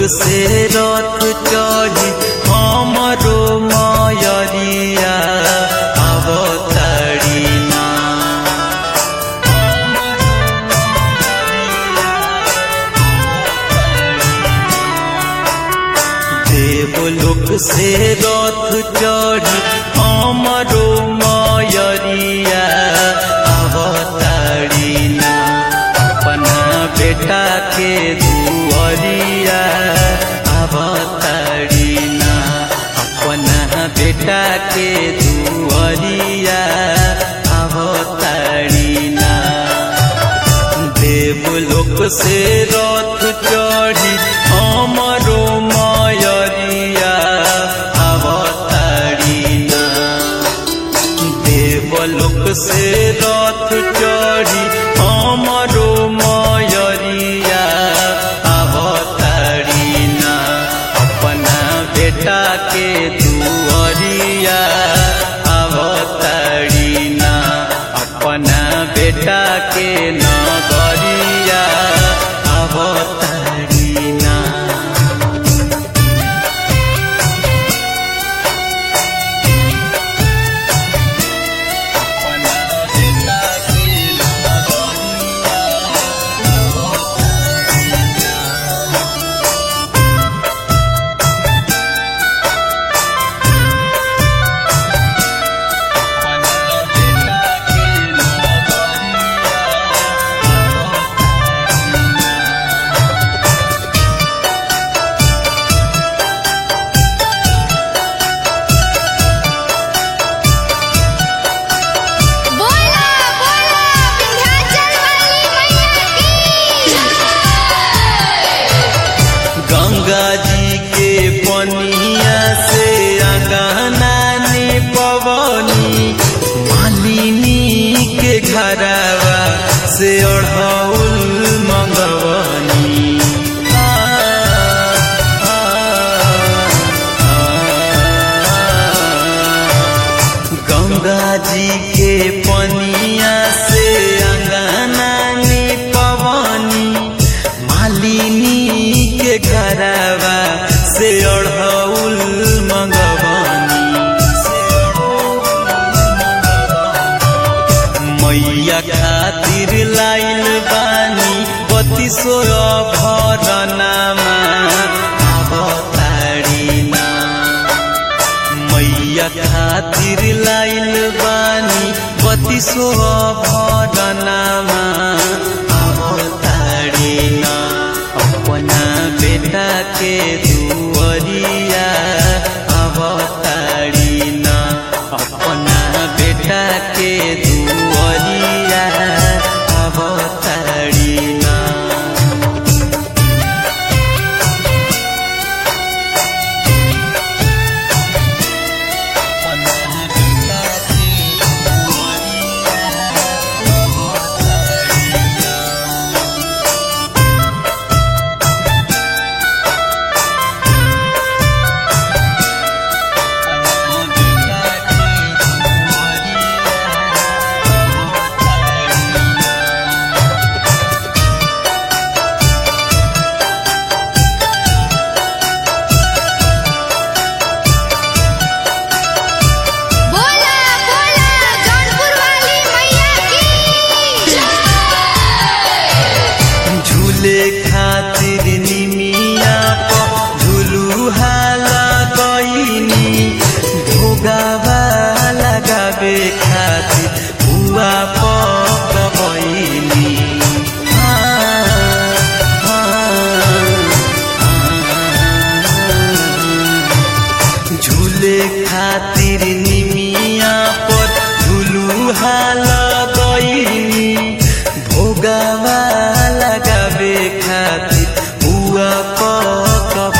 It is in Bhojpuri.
से रथ चढ़ी हमरो मयरिया अवतारी ना। देवलोक से रथ चढ़ी हमरो मयरिया अवतारी ना। अपना बेटा के दुआरिया अवतारी ना। अपना बेटा के दुआरिया अवतारी ना। देवलोक से रथ चढ़ी हमरो मयरिया अवतारी ना। देवलोक से रथ चढ़ी हमरो मयरिया अवतारी ना। अपना बेटा के दुआरिया अवतारी ना। अपना बेटा के नगरिया अवतारी ना। गंगा जी के पनिया से अंगना ने पवनी। मालिनी के घरवा से अढ़ौल मंगवनी। गंगा जी के पनिया से अंगना ने पवनी। मालिनी के घरवा से अढ़ौल मंगवनी। मैया खातिर लाइल बानी 32 भरनामा अवतारी ना। मैया खातिर लाइल बानी 32 भरनामा अवतारी ना। अपना बेटा के दुआरिया अवतारी ना। अपना बेटा के दुआरिया अवतारी ना। झूले खातिर निमिया पर झुलुहा लगैनी। भोगावा लगावे खातिर बुआ पकबैनी। झूले खातिर निमिया पर झुलुहा